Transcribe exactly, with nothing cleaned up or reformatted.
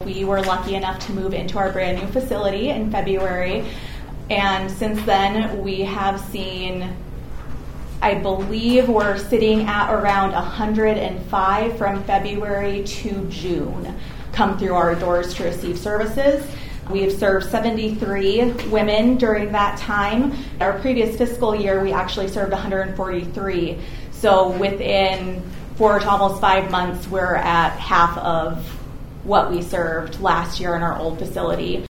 we were lucky enough to move into our brand new facility in February. And since then, we have seen, I believe we're sitting at around one hundred five from February to June come through our doors to receive services. We have served seventy-three women during that time. Our previous fiscal year, we actually served one hundred forty-three. So within four to almost five months, we're at half of what we served last year in our old facility.